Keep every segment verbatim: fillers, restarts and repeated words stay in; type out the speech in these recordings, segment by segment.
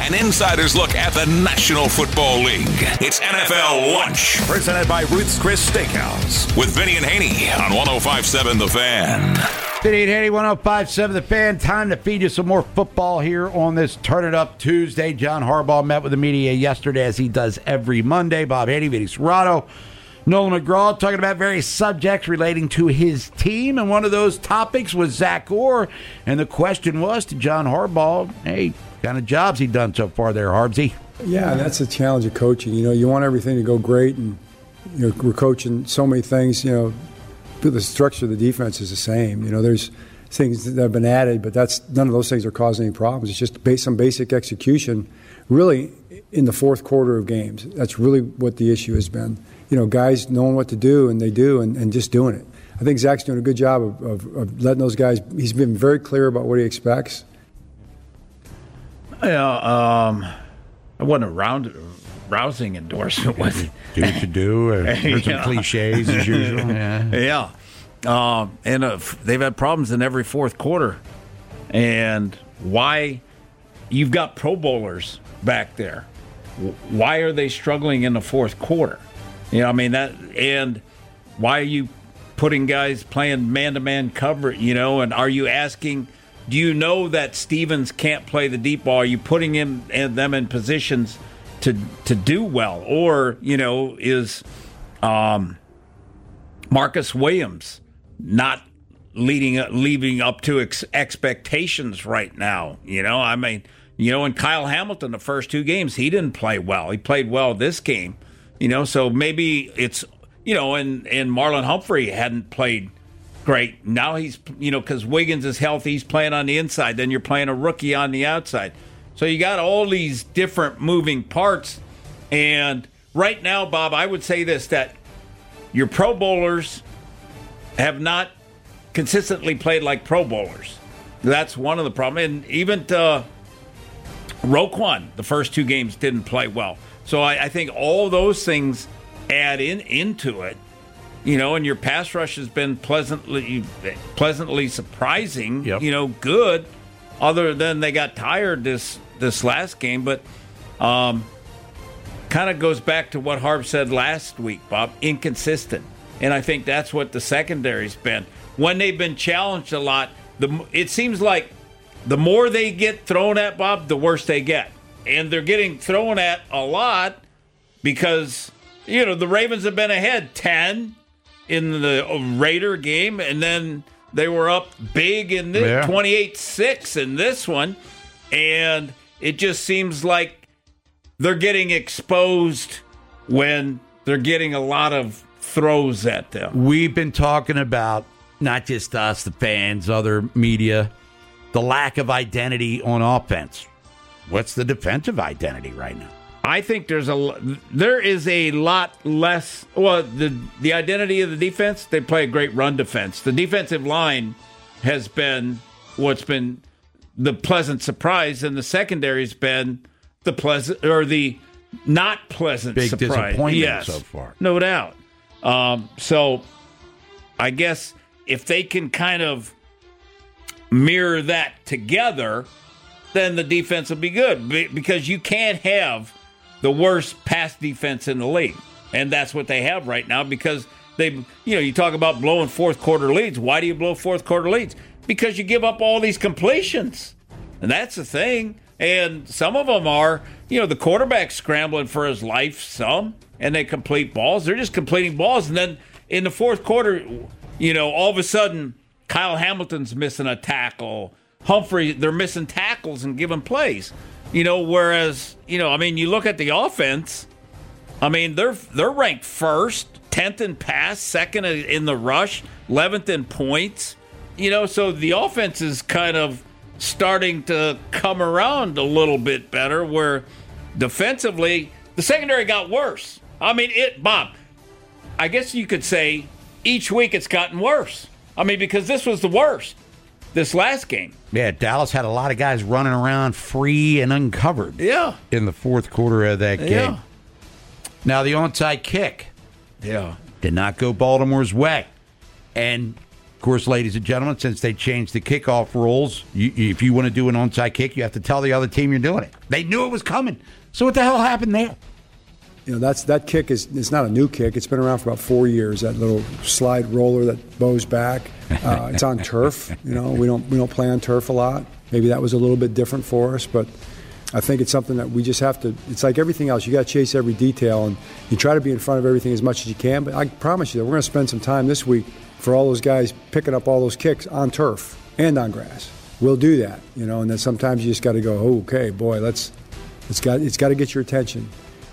an insider's look at the National Football League. It's N F L Lunch. Presented by Ruth's Chris Steakhouse. With Vinny and Haney on one oh five point seven The Fan. Vinny and Haney, one oh five point seven The Fan. Time to feed you some more football here on this Turn It Up Tuesday. John Harbaugh met with the media yesterday, as he does every Monday. Bob Haney, Vinny Serrato, Nolan McGraw, talking about various subjects relating to his team. And one of those topics was Zach Orr. And the question was to John Harbaugh, hey, what kind of jobs he done so far there, Harbsy? Yeah, that's the challenge of coaching. You know, you want everything to go great, and you know, we're coaching so many things. You know, the structure of the defense is the same. You know, there's things that have been added, but that's none of those things are causing any problems. It's just based some basic execution, really, in the fourth quarter of games. That's really what the issue has been. You know, guys knowing what to do, and they do, and, and just doing it. I think Zach's doing a good job of, of, of letting those guys. He's been very clear about what he expects. Yeah, um, it wasn't a round, rousing endorsement, was it? Do what you do, or heard some Yeah. cliches as usual. Yeah. Yeah. Um, and uh, they've had problems in every fourth quarter. And why? You've got Pro Bowlers back there. Why are they struggling in the fourth quarter? You know, I mean, that, and why are you putting guys playing man-to-man cover, you know, and are you asking, do you know that Stevens can't play the deep ball? Are you putting him and them in positions to to do well? Or, you know, is um, Marcus Williams not leading leaving up to ex- expectations right now? You know, I mean, you know, and Kyle Hamilton, the first two games, he didn't play well. He played well this game, you know, so maybe it's, you know, and, and Marlon Humphrey hadn't played great. Now he's, you know, because Wiggins is healthy, he's playing on the inside. Then you're playing a rookie on the outside. So you got all these different moving parts. And right now, Bob, I would say this, that your Pro Bowlers have not consistently played like Pro Bowlers. That's one of the problems. And even uh, Roquan, the first two games, didn't play well. So I, I think all those things add in into it. You know, and your pass rush has been pleasantly pleasantly surprising, Yep. you know, good, other than they got tired this this last game. But um, kind of goes back to what Harb said last week, Bob, inconsistent. And I think that's what the secondary's been. When they've been challenged a lot, the it seems like the more they get thrown at, Bob, the worse they get. And they're getting thrown at a lot because, you know, the Ravens have been ahead ten in the Raider game, and then they were up big in this Yeah. twenty-eight six in this one, and it just seems like they're getting exposed when they're getting a lot of throws at them. We've been talking about, not just us, the fans, other media, the lack of identity on offense. What's the defensive identity right now? I think there's a there is a lot less. Well, the the identity of the defense, they play a great run defense. The defensive line has been what's been the pleasant surprise, and the secondary's been the pleasant or the not pleasant Big surprise. disappointment Yes, so far. no doubt. Um, so, I guess if they can kind of mirror that together, then the defense will be good, Be- because you can't have the worst pass defense in the league. And that's what they have right now, because they, you know, you talk about blowing fourth quarter leads. Why do you blow fourth quarter leads? Because you give up all these completions. And that's the thing. And some of them are, you know, the quarterback scrambling for his life, some, and they complete balls. They're just completing balls. And then in the fourth quarter, you know, all of a sudden, Kyle Hamilton's missing a tackle. Humphrey, they're missing tackles and giving plays. You know, whereas, you know, I mean, you look at the offense, I mean, they're they're ranked first, tenth in pass, second in the rush, eleventh in points. You know, so the offense is kind of starting to come around a little bit better, where defensively, the secondary got worse. I mean, it, Bob, I guess you could say each week it's gotten worse. I mean, because this was the worst, this last game. Yeah, Dallas had a lot of guys running around free and uncovered. Yeah. In the fourth quarter of that game. Yeah. Now, the onside kick Yeah. did not go Baltimore's way. And Of course, ladies and gentlemen, since they changed the kickoff rules, you, if you want to do an onside kick, you have to tell the other team you're doing it. They knew it was coming. So what the hell happened there? You know, that's that kick is it's not a new kick. It's been around for about four years. That little slide roller that bows back. Uh, it's on turf. You know, we don't we don't play on turf a lot. Maybe that was a little bit different for us, but I think it's something that we just have to. It's like everything else. You got to chase every detail, and you try to be in front of everything as much as you can. But I promise you that we're going to spend some time this week for all those guys picking up all those kicks on turf and on grass. We'll do that, you know. And then sometimes you just got to go, oh, okay, boy, let's. It's got it's got to get your attention.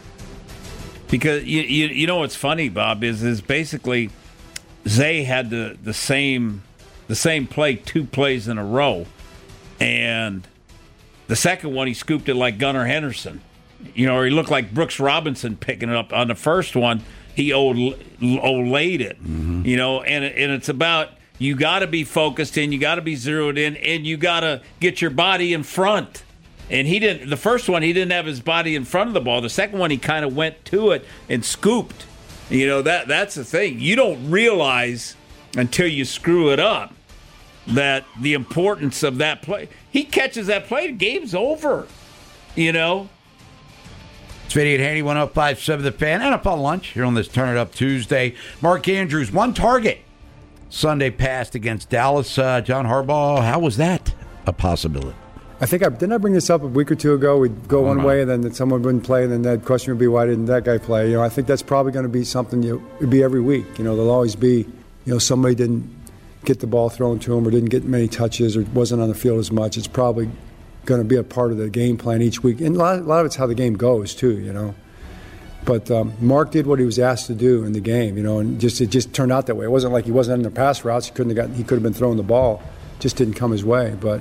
Because you, you you know what's funny, Bob, is is basically Zay had the, the same the same play two plays in a row, and the second one he scooped it like Gunnar Henderson, you know, or he looked like Brooks Robinson picking it up. On the first one, he olayed it, mm-hmm. you know, and and it's about you got to be focused in, you got to be zeroed in, and you got to get your body in front. And he didn't. The first one, he didn't have his body in front of the ball. The second one, he kind of went to it and scooped. You know, that that's the thing. You don't realize until you screw it up that the importance of that play. He catches that play, the game's over. You know. It's Fitty and Haney, one oh five point seven The Fan. N F L Lunch here on this Turn It Up Tuesday. Mark Andrews, one target. Sunday passed against Dallas. Uh, John Harbaugh, how was that a possibility? I think I didn't I bring this up a week or two ago. We'd go one way, and then someone wouldn't play, and then that question would be, why didn't that guy play? You know, I think that's probably going to be something you it'd be every week. You know, there'll always be, you know, somebody didn't get the ball thrown to him, or didn't get many touches, or wasn't on the field as much. It's probably going to be a part of the game plan each week, and a lot, a lot of it's how the game goes too. You know, but um, Mark did what he was asked to do in the game. You know, and just it just turned out that way. It wasn't like he wasn't in the pass routes. He couldn't have got. He could have been throwing the ball. Just didn't come his way, but.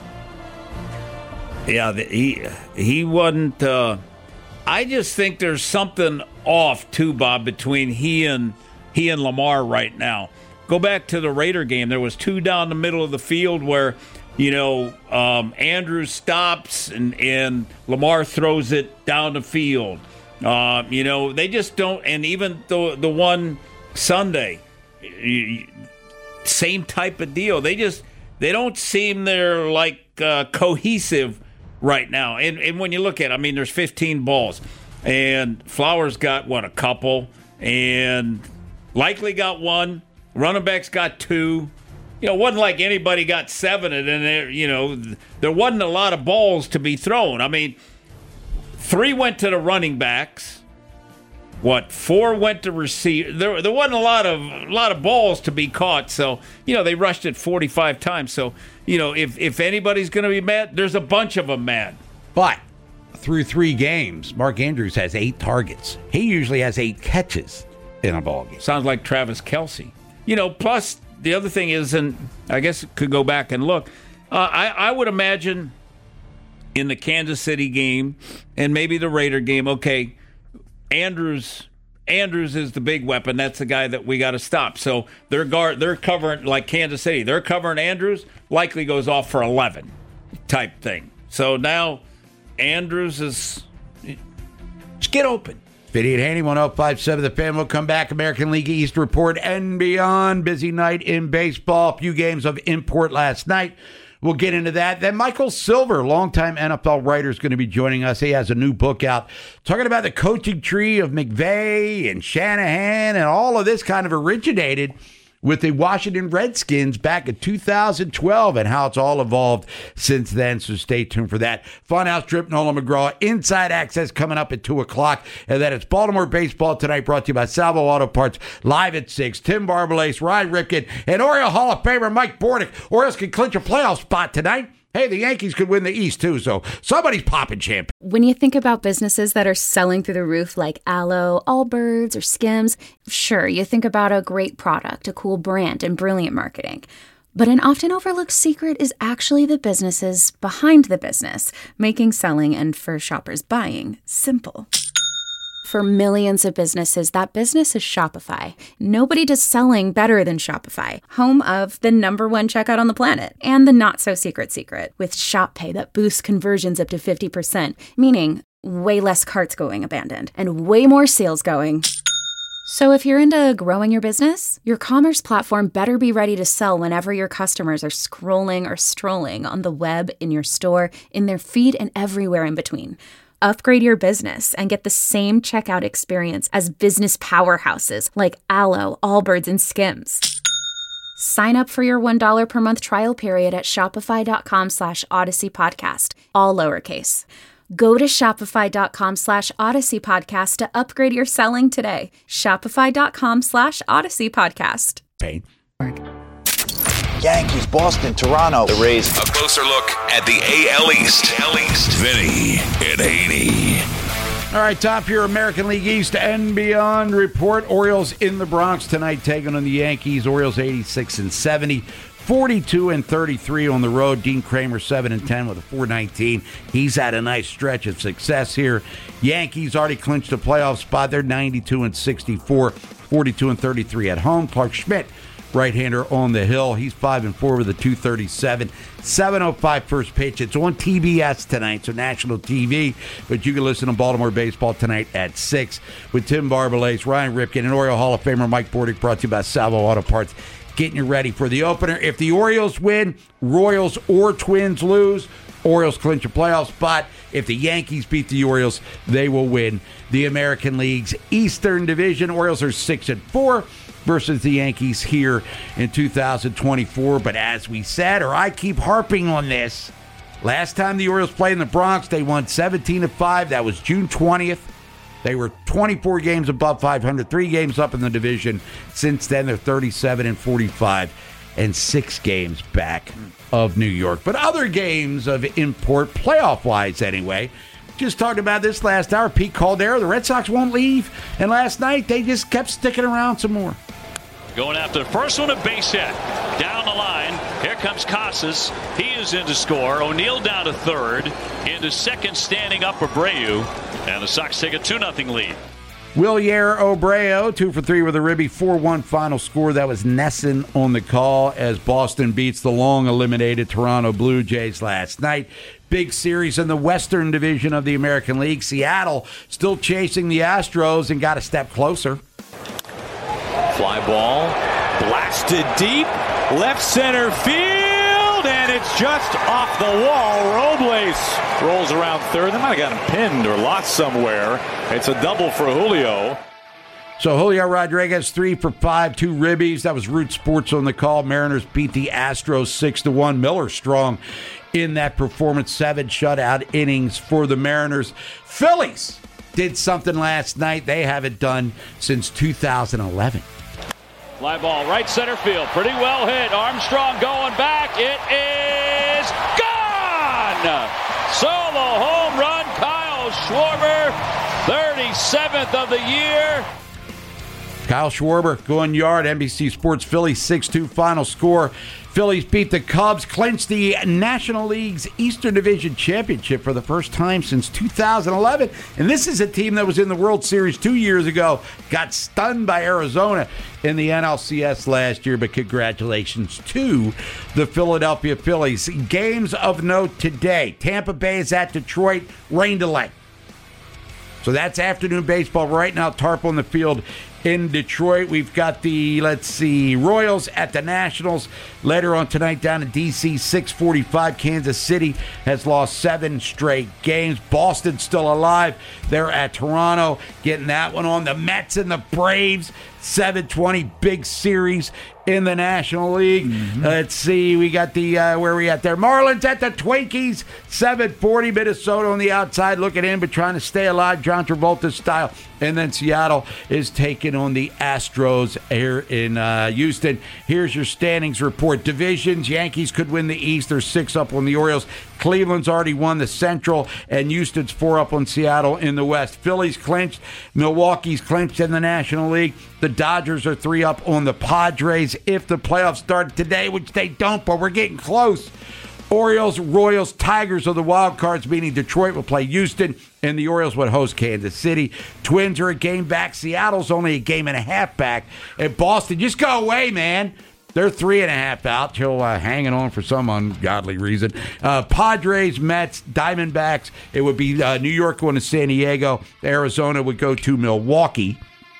Yeah, he he wasn't. Uh, I just think there's something off too, Bob, between he and he and Lamar right now. Go back to the Raider game. There was two down the middle of the field where, you know, um, Andrews stops and and Lamar throws it down the field. Uh, you know, they just don't. And even the the one Sunday, same type of deal. They just they don't seem they're like uh, cohesive right now. And and when you look at it, I mean, there's fifteen balls. And Flowers got, what, a couple. And Likely got one. Running backs got two. You know, it wasn't like anybody got seven. And then, there, you know, there wasn't a lot of balls to be thrown. I mean, three went to the running backs. What, four went to receive. There, there wasn't a lot of a lot of balls to be caught. So, you know, they rushed it forty-five times. So, you know, if, if anybody's going to be mad, there's a bunch of them mad. But through three games, Mark Andrews has eight targets. He usually has eight catches in a ball game. Sounds like Travis Kelce. You know, plus the other thing is, and I guess could go back and look, uh, I, I would imagine in the Kansas City game and maybe the Raider game, okay, Andrews Andrews is the big weapon. That's the guy that we got to stop. So they're guard they're covering, like Kansas City, they're covering Andrews, Likely goes off for eleven type thing. So now Andrews is just get open. Fitty and Haney, one oh five point seven The Fan. We'll come back. American League East report and beyond. Busy night in baseball. A few games of import last night. We'll get into that. Then Michael Silver, longtime N F L writer, is going to be joining us. He has a new book out talking about the coaching tree of McVay and Shanahan, and all of this kind of originated with the Washington Redskins back in two thousand twelve and how it's all evolved since then. So stay tuned for that. Funhouse Trip, Nolan McGraw, Inside Access coming up at two o'clock. And then it's Baltimore Baseball tonight, brought to you by Salvo Auto Parts, live at six. Tim Barbalace, Ryan Ripken, and Oriole Hall of Famer Mike Bordick. Orioles can clinch a playoff spot tonight. Hey, the Yankees could win the East, too, so somebody's popping champagne. When you think about businesses that are selling through the roof like Aloe, Allbirds, or Skims, sure, you think about a great product, a cool brand, and brilliant marketing. But an often overlooked secret is actually the businesses behind the business, making selling and, for shoppers, buying simple. For millions of businesses, that business is Shopify. Nobody does selling better than Shopify, home of the number one checkout on the planet, and the not-so-secret secret, with Shop Pay that boosts conversions up to fifty percent, meaning way less carts going abandoned, and way more sales going So if you're into growing your business, your commerce platform better be ready to sell whenever your customers are scrolling or strolling on the web, in your store, in their feed, and everywhere in between. Upgrade your business and get the same checkout experience as business powerhouses like Allo, Allbirds, and Skims. Sign up for your one dollar per month trial period at shopify.com slash Odyssey Podcast, all lowercase. Go to shopify.com slash Odyssey Podcast to upgrade your selling today. Shopify.com slash Odyssey Podcast. Pain. Yankees, Boston, Toronto. The Rays. A closer look at the A L East. A L East. Vinny and Haney. All right, top of your American League East and beyond report. Orioles in the Bronx tonight taking on the Yankees. Orioles eighty-six and seventy. forty-two and thirty-three on the road. Dean Kramer seven and ten with a four nineteen. He's had a nice stretch of success here. Yankees already clinched a playoff spot. They're ninety-two and sixty-four, forty-two and thirty-three at home. Clark Schmidt, right-hander on the hill. He's five and four with a two thirty-seven. seven oh five first pitch. It's on T B S tonight, so national T V. But you can listen to Baltimore baseball tonight at six with Tim Barbalace, Ryan Ripken, and Oriole Hall of Famer Mike Bordick, brought to you by Salvo Auto Parts. Getting you ready for the opener. If the Orioles win, Royals or Twins lose, Orioles clinch a playoff spot. If the Yankees beat the Orioles, they will win the American League's Eastern Division. Orioles are six and four versus the Yankees here in two thousand twenty-four. But as we said, or I keep harping on this, last time the Orioles played in the Bronx, they won seventeen to five. That was June twentieth. They were twenty-four games above five hundred, three games up in the division. Since then, they're thirty-seven and forty-five and six games back of New York. But other games of import, playoff-wise anyway. Just talked about this last hour. Pete Caldera, the Red Sox won't leave. And last night, they just kept sticking around some more. Going after the first one, a base hit. Down the line, here comes Casas. He is in to score. O'Neill down to third. Into second, standing up Abreu. And the Sox take a two nothing lead. Wilyer Abreu, two for three with a ribby, four one final score. That was Nesson on the call as Boston beats the long-eliminated Toronto Blue Jays last night. Big series in the Western Division of the American League. Seattle still chasing the Astros and got a step closer. Fly ball, blasted deep, left center field, and it's just off the wall. Robles rolls around third. They might have gotten pinned or lost somewhere. It's a double for Julio. So Julio Rodriguez, three for five, two ribbies. That was Root Sports on the call. Mariners beat the Astros six to one. Miller strong in that performance. Seven shutout innings for the Mariners. Phillies did something last night they haven't done since two thousand eleven. Fly ball, right center field. Pretty well hit. Armstrong going back. It is gone! Solo home run, Kyle Schwarber, thirty-seventh of the year. Kyle Schwarber going yard. N B C Sports Phillies six two final score. Phillies beat the Cubs, clinched the National League's Eastern Division Championship for the first time since two thousand eleven. And this is a team that was in the World Series two years ago, got stunned by Arizona in the N L C S last year. But congratulations to the Philadelphia Phillies. Games of note today. Tampa Bay is at Detroit, rain delay. So that's afternoon baseball right now. Tarp on the field in Detroit. We've got the, let's see, Royals at the Nationals. Later on tonight down in D C, six forty-five. Kansas City has lost seven straight games. Boston still alive. They're at Toronto, getting that one on. The Mets and the Braves, seven twenty, big series in the National League. Mm-hmm. Let's see, we got the, uh, where are we at there? Marlins at the Twinkies, seven forty. Minnesota on the outside looking in, but trying to stay alive, John Travolta style. And then Seattle is taking on the Astros here in uh, Houston. Here's your standings report. Divisions, Yankees could win the East. They're six up on the Orioles. Cleveland's already won the Central, and Houston's four up on Seattle in the West. Phillies clinched. Milwaukee's clinched in the National League. The Dodgers are three up on the Padres if the playoffs start today, which they don't, but we're getting close. Orioles, Royals, Tigers are the wild cards, meaning Detroit will play Houston, and the Orioles would host Kansas City. Twins are a game back. Seattle's only a game and a half back. And Boston, just go away, man. They're three and a half out till uh, hanging on for some ungodly reason. Uh, Padres, Mets, Diamondbacks. It would be uh, New York going to San Diego. Arizona would go to Milwaukee.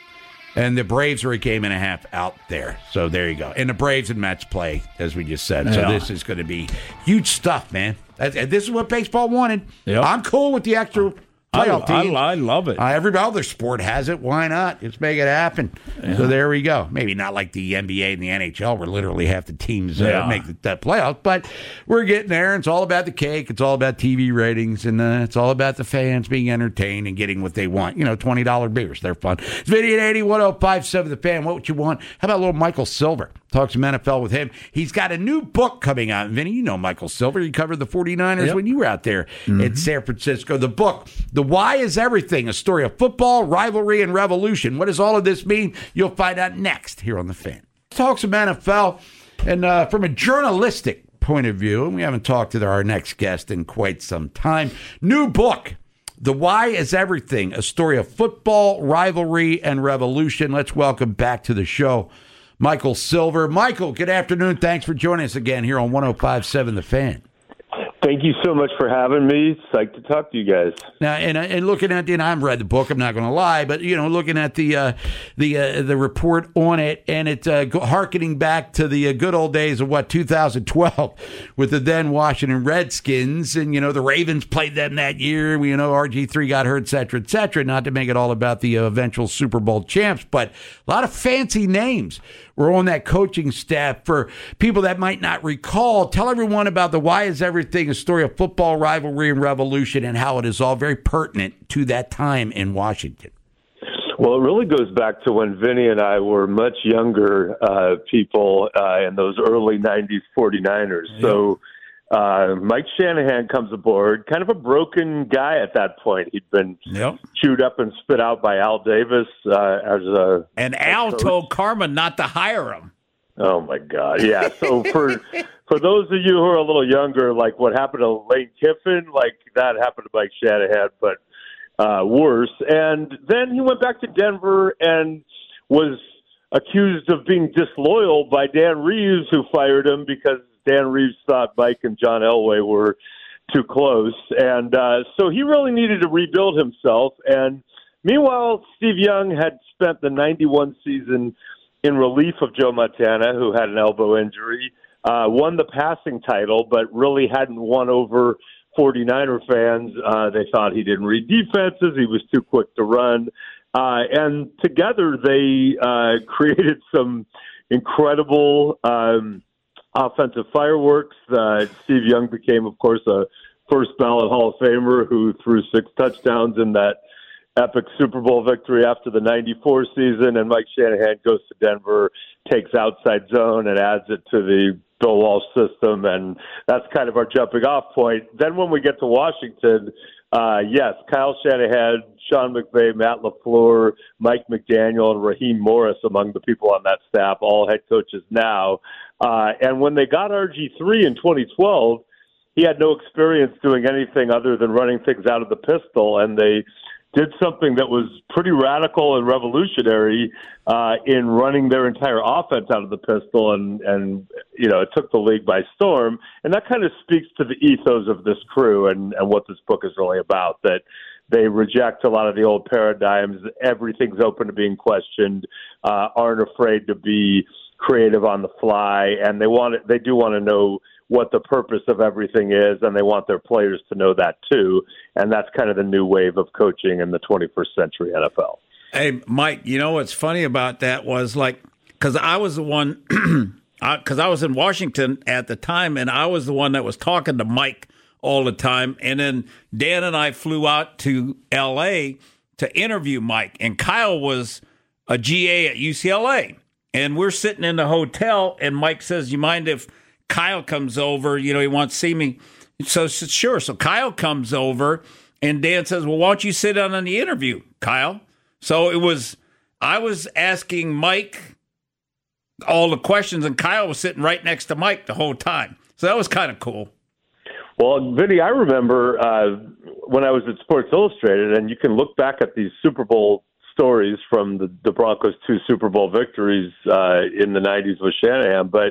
And the Braves are a game and a half out there. So there you go. And the Braves and Mets play, as we just said. So yeah. this is going to be huge stuff, man. And this is what baseball wanted. Yep. I'm cool with the extra playoff I, teams. I, I love it. Uh, every other sport has it. Why not? Let's make it happen. Yeah. So there we go. Maybe not like the N B A and the N H L where literally half the teams uh, yeah. make the, the playoffs. But we're getting there. It's all about the cake. It's all about T V ratings. And uh, it's all about the fans being entertained and getting what they want. You know, twenty dollar beers. They're fun. It's Vinny at eighty, one oh five seven The Fan. What would you want? How about a little Michael Silver? Talk some N F L with him. He's got a new book coming out. Vinny, you know Michael Silver. You covered the 49ers yep. when you were out there mm-hmm. in San Francisco. The book, The Why is Everything, a story of football, rivalry, and revolution. What does all of this mean? You'll find out next here on The Fan. Talk some N F L. And uh, from a journalistic point of view, and we haven't talked to our next guest in quite some time, new book, The Why is Everything, a story of football, rivalry, and revolution. Let's welcome back to the show Michael Silver. Michael, good afternoon. Thanks for joining us again here on one oh five seven The Fan. Thank you so much for having me. Psyched to talk to you guys. Now, and, and looking at, and I've read the book. I'm not going to lie, but you know, looking at the uh, the uh, the report on it, and it's uh, harkening back to the uh, good old days of what two thousand twelve with the then Washington Redskins, and you know the Ravens played them that year. You know, R G three got hurt, et cetera, et cetera. Not to make it all about the uh, eventual Super Bowl champs, but a lot of fancy names were on that coaching staff. For people that might not recall, tell everyone about the Why is Everything, a story of football, rivalry, and revolution, and how it is all very pertinent to that time in Washington. Well, it really goes back to when Vinny and I were much younger uh, people uh, in those early nineties 49ers. Yeah. So uh, Mike Shanahan comes aboard, kind of a broken guy at that point. He'd been yep. chewed up and spit out by Al Davis uh, as a And Al coach. told Carmen not to hire him. Oh, my God. Yeah. So for for those of you who are a little younger, like what happened to Lane Kiffin, like that happened to Mike Shanahan, but uh, worse. And then he went back to Denver and was accused of being disloyal by Dan Reeves, who fired him because Dan Reeves thought Mike and John Elway were too close. And uh, so he really needed to rebuild himself. And meanwhile, Steve Young had spent the ninety-one season in relief of Joe Montana, who had an elbow injury, uh, won the passing title, but really hadn't won over 49er fans. Uh, they thought he didn't read defenses. He was too quick to run. Uh, and together they uh, created some incredible um, offensive fireworks. Uh, Steve Young became, of course, a first ballot Hall of Famer who threw six touchdowns in that epic Super Bowl victory after the ninety-four season, and Mike Shanahan goes to Denver, takes outside zone, and adds it to the Bill Walsh system, and that's kind of our jumping off point. Then when we get to Washington, uh, yes, Kyle Shanahan, Sean McVay, Matt LaFleur, Mike McDaniel, and Raheem Morris among the people on that staff, all head coaches now. Uh, and when they got R G three in twenty twelve, he had no experience doing anything other than running things out of the pistol, and they did something that was pretty radical and revolutionary uh, in running their entire offense out of the pistol, and, and you know, it took the league by storm. And that kind of speaks to the ethos of this crew and, and what this book is really about, that they reject a lot of the old paradigms. Everything's open to being questioned, uh, aren't afraid to be creative on the fly, and they want it, they do want to know what the purpose of everything is, and they want their players to know that too. And that's kind of the new wave of coaching in the twenty-first century N F L. Hey, Mike, you know what's funny about that was, like, because I was the one, because I, I was in Washington at the time, and I was the one that was talking to Mike all the time. And then Dan and I flew out to L A to interview Mike, and Kyle was a G A at U C L A. And we're sitting in the hotel, and Mike says, you mind if Kyle comes over? You know, he wants to see me. So, so sure. So Kyle comes over, and Dan says, well, why don't you sit down on the interview, Kyle? So it was, I was asking Mike all the questions, and Kyle was sitting right next to Mike the whole time. So that was kind of cool. Well, Vinny, I remember uh, when I was at Sports Illustrated, and you can look back at these Super Bowl stories from the, the Broncos' two Super Bowl victories uh, in the nineties with Shanahan. But,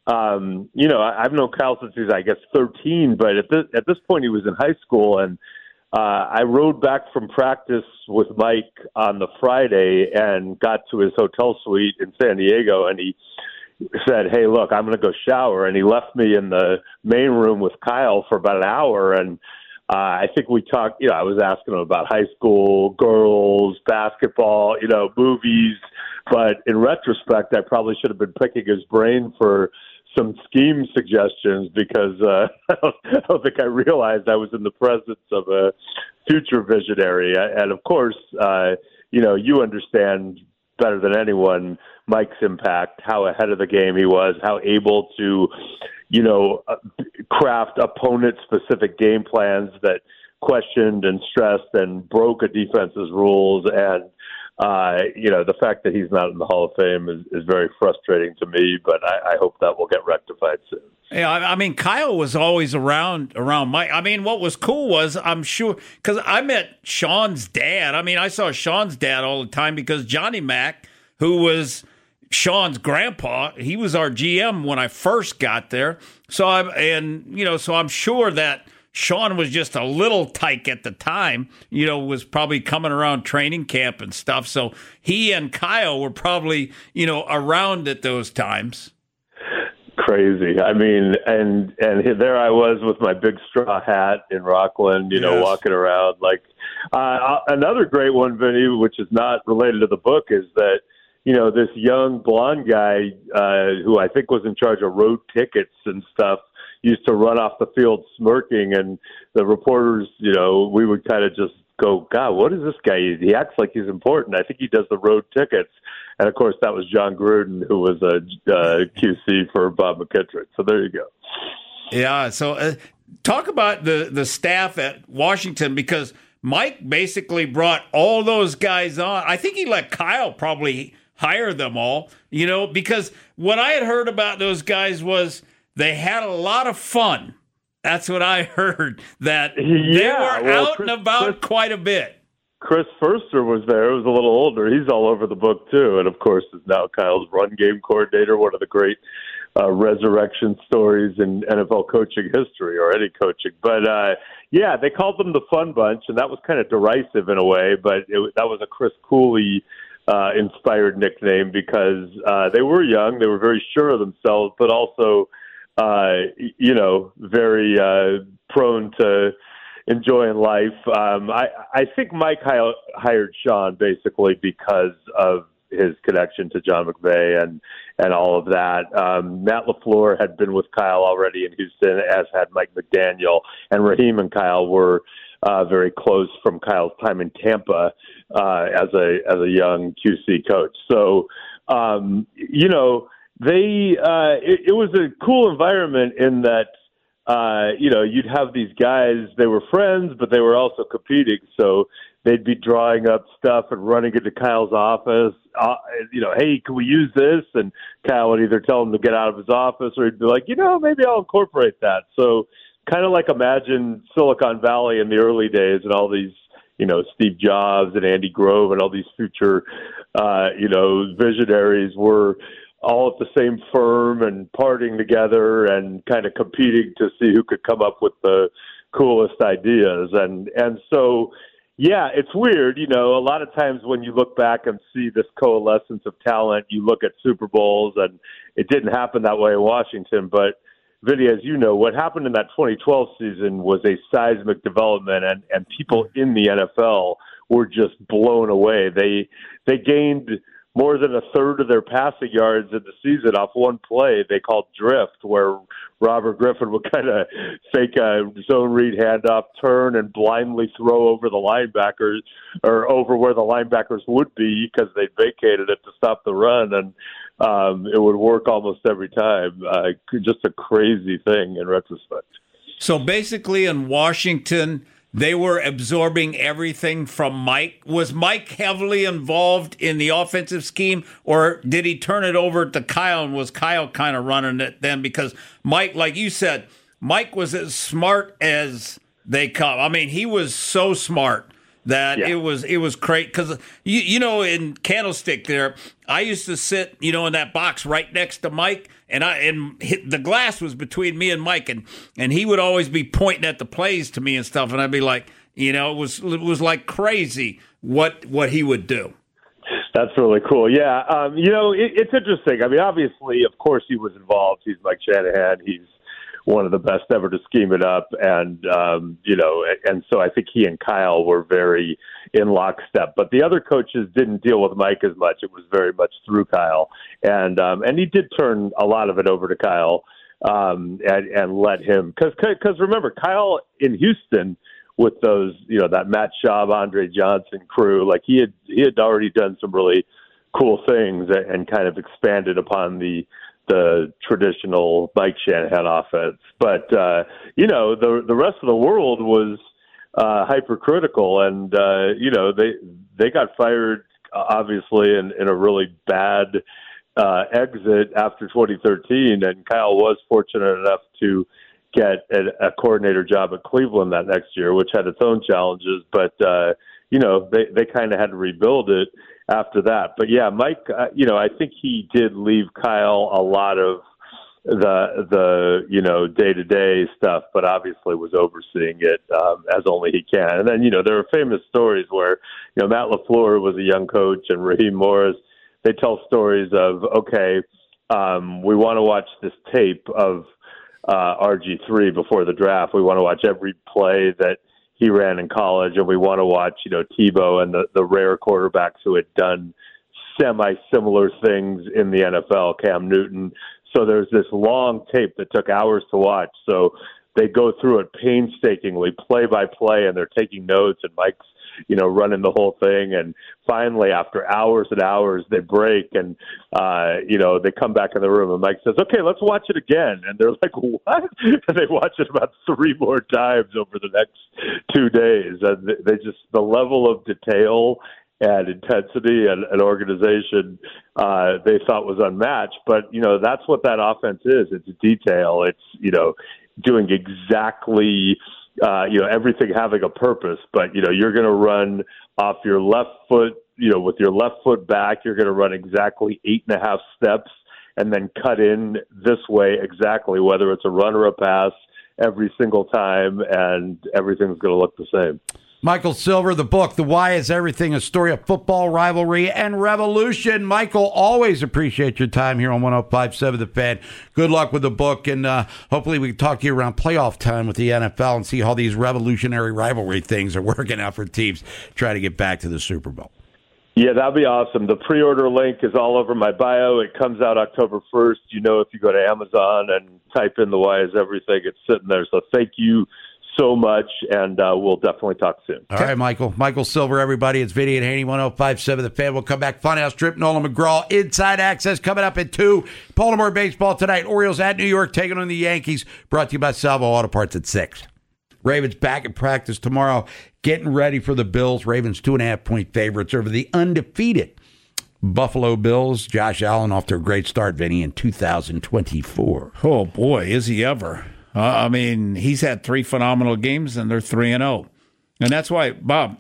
um, you know, I, I've known Kyle since he was, I guess, thirteen. But at this, at this point, he was in high school. And uh, I rode back from practice with Mike on the Friday and got to his hotel suite in San Diego, and he said, hey, look, I'm going to go shower. And he left me in the main room with Kyle for about an hour. And uh, I think we talked, you know, I was asking him about high school, girls, basketball, you know, movies. But in retrospect, I probably should have been picking his brain for some scheme suggestions because uh, I don't think I realized I was in the presence of a future visionary. And of course, uh, you know, you understand better than anyone Mike's impact, how ahead of the game he was, how able to, you know, craft opponent-specific game plans that questioned and stressed and broke a defense's rules. And, uh, you know, the fact that he's not in the Hall of Fame is, is very frustrating to me, but I, I hope that will get rectified soon. Yeah, I mean, Kyle was always around around Mike. I mean, what was cool was, I'm sure, because I met Sean's dad. I mean, I saw Sean's dad all the time because Johnny Mack, who was Sean's grandpa, he was our G M when I first got there. So I'm, and you know, so I'm sure that Sean was just a little tyke at the time, you know, was probably coming around training camp and stuff. So he and Kyle were probably, you know, around at those times. Crazy. I mean, and and there I was with my big straw hat in Rockland, you know, Yes. walking around. Like uh, another great one, Vinny, which is not related to the book, is that, you know, this young blonde guy uh, who I think was in charge of road tickets and stuff used to run off the field smirking, and the reporters, you know, we would kind of just go, God, what is this guy? He acts like he's important. I think he does the road tickets. And, of course, that was John Gruden, who was a uh, Q C for Bob McKittrick. So there you go. Yeah, so uh, talk about the, the staff at Washington, because Mike basically brought all those guys on. I think he let Kyle probably hire them all, you know, because what I had heard about those guys was they had a lot of fun. That's what I heard, that Yeah, they were well, out Chris, and about Chris, quite a bit. Chris Furster was there. He was a little older. He's all over the book, too. And, of course, is now Kyle's run game coordinator, one of the great uh, resurrection stories in N F L coaching history, or any coaching. But, uh, yeah, they called them the Fun Bunch, and that was kind of derisive in a way, but it, that was a Chris Cooley uh, inspired nickname because uh, they were young. They were very sure of themselves, but also, uh, you know, very uh, prone to enjoying life. Um, I, I think Mike hi- hired Sean basically because of his connection to John McVay and, and all of that. Um, Matt LaFleur had been with Kyle already in Houston, as had Mike McDaniel, and Raheem and Kyle were uh, very close from Kyle's time in Tampa uh, as a as a young Q C coach. So, um, you know, they uh, it, it was a cool environment in that, Uh, you know, you'd have these guys, they were friends, but they were also competing. So they'd be drawing up stuff and running into Kyle's office. Uh, you know, hey, can we use this? And Kyle would either tell him to get out of his office, or he'd be like, you know, maybe I'll incorporate that. So kind of like imagine Silicon Valley in the early days and all these, you know, Steve Jobs and Andy Grove and all these future, uh, you know, visionaries were all at the same firm and partying together and kind of competing to see who could come up with the coolest ideas. And, and so, yeah, it's weird. You know, a lot of times when you look back and see this coalescence of talent, you look at Super Bowls, and it didn't happen that way in Washington. But, Vinny, as you know, what happened in that twenty twelve season was a seismic development, and, and people in the N F L were just blown away. They they gained more than a third of their passing yards in the season off one play they called drift, where Robert Griffin would kind of fake a zone read handoff, turn, and blindly throw over the linebackers, or over where the linebackers would be because they vacated it to stop the run, and um, it would work almost every time. Uh, just a crazy thing in retrospect. So basically in Washington, they were absorbing everything from Mike. Was Mike heavily involved in the offensive scheme, or did he turn it over to Kyle, and was Kyle kind of running it then? Because Mike, like you said, Mike was as smart as they come. I mean, he was so smart that yeah. it was it was great. Because, you, you know, in Candlestick there, I used to sit, you know, in that box right next to Mike, and I and the glass was between me and Mike, and, and he would always be pointing at the plays to me and stuff, and I'd be like, You know, it was it was like crazy what what he would do. That's really cool. Yeah, um, you know, it, it's interesting. I mean, obviously, of course, he was involved. He's Mike Shanahan. He's one of the best ever to scheme it up, and um, you know, and so I think he and Kyle were very in lockstep. But the other coaches didn't deal with Mike as much. It was very much through Kyle, and um, and he did turn a lot of it over to Kyle um, and, and let him because because remember Kyle in Houston with those you know that Matt Schaub, Andre Johnson crew, like he had he had already done some really cool things and kind of expanded upon the. the traditional Mike Shanahan offense. But, uh, you know, the the rest of the world was uh, hypercritical, and, uh, you know, they they got fired, uh, obviously, in, in a really bad uh, exit after twenty thirteen, and Kyle was fortunate enough to get a, a coordinator job at Cleveland that next year, which had its own challenges, but, uh, you know, they, they kind of had to rebuild it after that. But yeah, Mike, uh, you know, I think he did leave Kyle a lot of the, the you know, day-to-day stuff, but obviously was overseeing it um, as only he can. And then, you know, there are famous stories where, you know, Matt LaFleur was a young coach and Raheem Morris, they tell stories of, okay, um, we want to watch this tape of uh, R G three before the draft. We want to watch every play that he ran in college, and we want to watch, you know, Tebow and the, the rare quarterbacks who had done semi-similar things in the N F L, Cam Newton. So there's this long tape that took hours to watch. So they go through it painstakingly, play by play, and they're taking notes, and Mike's, you know, running the whole thing. And finally, after hours and hours, they break, and, uh, you know, they come back in the room, and Mike says, okay, let's watch it again. And they're like, what? And they watch it about three more times over the next two days. And they just, the level of detail and intensity and, and organization uh, they thought was unmatched. But, you know, that's what that offense is. It's detail. It's, you know, doing exactly Uh, you know, everything having a purpose, but, you know, you're going to run off your left foot, you know, with your left foot back, you're going to run exactly eight and a half steps and then cut in this way exactly, whether it's a run or a pass every single time, and everything's going to look the same. Michael Silver, the book, The Why Is Everything, a story of football, rivalry, and revolution. Michael, always appreciate your time here on one oh five point seven The Fan. Good luck with the book, and uh, hopefully we can talk to you around playoff time with the N F L and see how these revolutionary rivalry things are working out for teams trying to get back to the Super Bowl. Yeah, that'd be awesome. The pre-order link is all over my bio. It comes out October first. You know, if you go to Amazon and type in The Why Is Everything, it's sitting there. So thank you so much, and uh, we'll definitely talk soon. All right, Michael. Michael Silver, everybody. It's Vinny and Haney, one oh five point seven The Fan. We'll come back. Funhouse Trip, Nolan McGraw, Inside Access coming up at two. Baltimore baseball tonight. Orioles at New York taking on the Yankees. Brought to you by Salvo Auto Parts at six. Ravens back in practice tomorrow, getting ready for the Bills. Ravens two and a half point favorites over the undefeated Buffalo Bills. Josh Allen off to a great start, Vinny, in two thousand twenty-four. Oh, boy, is he ever. Uh, I mean, he's had three phenomenal games, and they're three and oh. And that's why, Bob,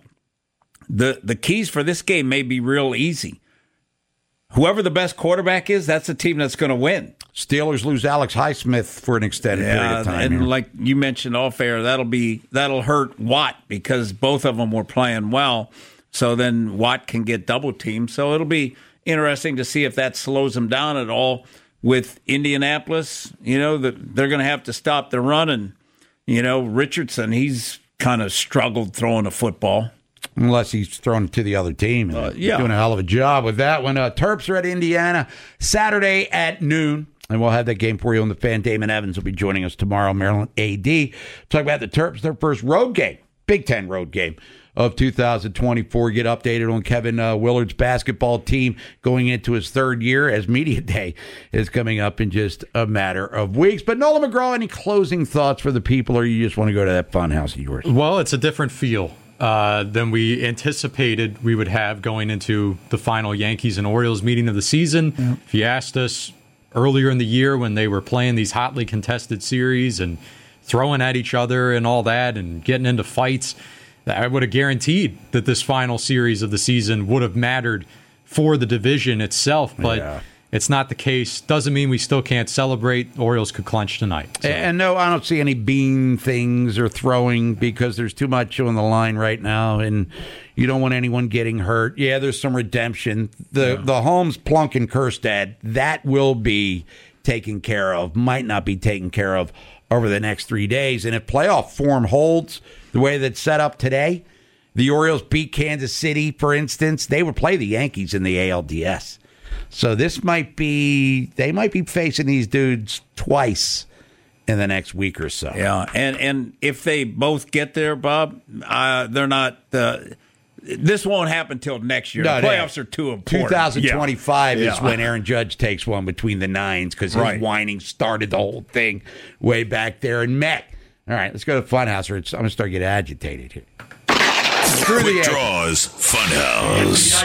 the, the keys for this game may be real easy. Whoever the best quarterback is, that's the team that's going to win. Steelers lose Alex Highsmith for an extended yeah, period of time. And here. like you mentioned off air, that'll be that'll hurt Watt because both of them were playing well. So then Watt can get double teamed. So it'll be interesting to see if that slows him down at all. With Indianapolis, you know, that they're going to have to stop the run. And, you know, Richardson, he's kind of struggled throwing the football. Unless he's thrown it to the other team. Uh, yeah. Doing a hell of a job with that one. Uh, Terps are at Indiana Saturday at noon. And we'll have that game for you on the Fan. Damon Evans will be joining us tomorrow, Maryland A D. Talk about the Terps, their first road game, Big Ten road game of two thousand twenty-four. Get updated on Kevin uh, Willard's basketball team going into his third year, as Media Day is coming up in just a matter of weeks. But Nolan McGraw, any closing thoughts for the people, or you just want to go to that fun house of yours? Well, it's a different feel uh, than we anticipated we would have going into the final Yankees and Orioles meeting of the season. Yeah. If you asked us earlier in the year when they were playing these hotly contested series and throwing at each other and all that and getting into fights, I would have guaranteed that this final series of the season would have mattered for the division itself. But, yeah. it's not the case. Doesn't mean we still can't celebrate. The Orioles could clinch tonight. So. And no, I don't see any bean things or throwing because there's too much on the line right now, and you don't want anyone getting hurt. Yeah, there's some redemption. The yeah. the Holmes, Plunk, and Kerstad, that will be taken care of. Might not be taken care of over the next three days. And if playoff form holds the way that's set up today, the Orioles beat Kansas City, for instance, they would play the Yankees in the A L D S. So this might be, they might be facing these dudes twice in the next week or so. Yeah, and, and if they both get there, Bob, uh, they're not, uh, this won't happen till next year. No, the playoffs are too important. twenty twenty-five yeah. is yeah. when Aaron Judge takes one between the nines because his right. whining started the whole thing way back there in Met. All right, let's go to Funhouse, or it's, I'm going to start getting agitated here. Screw the Draws Funhouse.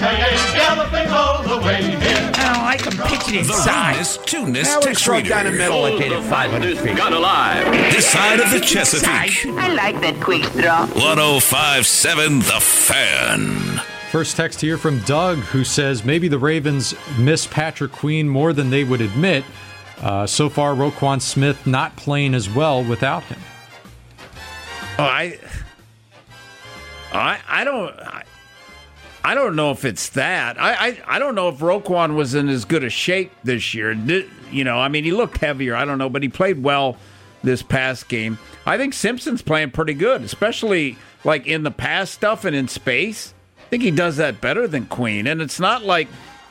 I don't like them pitching inside. The tuneless now text we're reader. down the middle, located five hundred feet. Got alive. This side of the Chesapeake. I like that quick draw. one oh five point seven The Fan. First text here from Doug, who says maybe the Ravens miss Patrick Queen more than they would admit. Uh, so far, Roquan Smith not playing as well without him. Oh, I, I, I don't, I, I don't know if it's that. I, I, I don't know if Roquan was in as good a shape this year. Did, you know, I mean, he looked heavier. I don't know, but he played well this past game. I think Simpson's playing pretty good, especially like in the pass stuff and in space. I think he does that better than Queen, and it's not like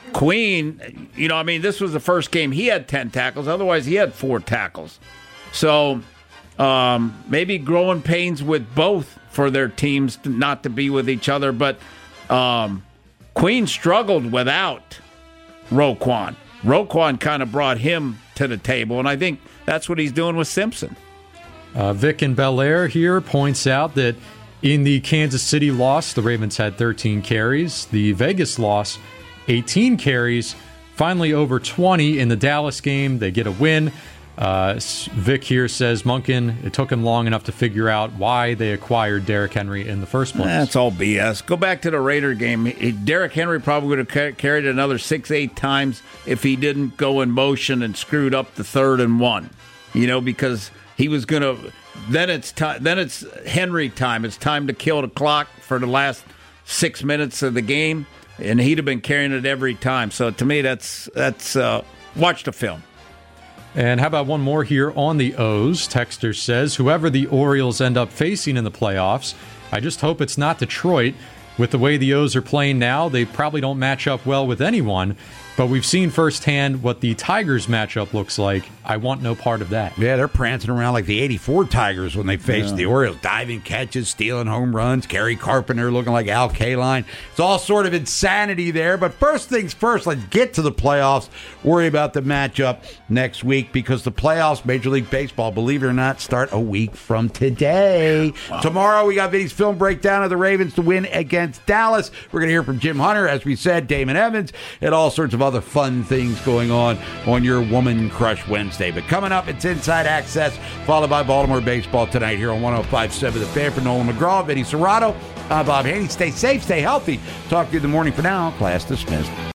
Queen, you know, I mean, this was the first game he had ten tackles. Otherwise, he had four tackles. So um, maybe growing pains with both for their teams to not to be with each other. But um, Queen struggled without Roquan. Roquan kind of brought him to the table, and I think that's what he's doing with Simpson. Uh, Vic in Bel Air here points out that in the Kansas City loss, the Ravens had thirteen carries. The Vegas loss, eighteen carries, finally over twenty in the Dallas game. They get a win. Uh, Vic here says, Monken, it took him long enough to figure out why they acquired Derrick Henry in the first place. That's all B S. Go back to the Raider game. Derrick Henry probably would have ca- carried it another six, eight times if he didn't go in motion and screwed up the third and one. You know, because he was going to... Then it's time. Then it's Henry time. It's time to kill the clock for the last six minutes of the game. And he'd have been carrying it every time. So to me, that's that's uh, watch the film. And how about one more here on the O's? Texter says, whoever the Orioles end up facing in the playoffs, I just hope it's not Detroit. With the way the O's are playing now, they probably don't match up well with anyone. But we've seen firsthand what the Tigers matchup looks like. I want no part of that. Yeah, they're prancing around like the eighty-four Tigers when they faced yeah. the Orioles. Diving catches, stealing home runs. Gary Carpenter looking like Al Kaline. It's all sort of insanity there. But first things first, let's get to the playoffs. Worry about the matchup next week because the playoffs, Major League Baseball, believe it or not, start a week from today. Wow. Tomorrow we got Vinny's film breakdown of the Ravens to win against Dallas. We're going to hear from Jim Hunter, as we said, Damon Evans, and all sorts of other fun things going on on your Woman Crush Wednesday. But coming up, it's Inside Access, followed by Baltimore Baseball tonight here on one oh five point seven The Fan. For Nolan McGraw, Vinny Serrato, I'm Bob Haney. Stay safe, stay healthy. Talk to you in the morning. For now, class dismissed.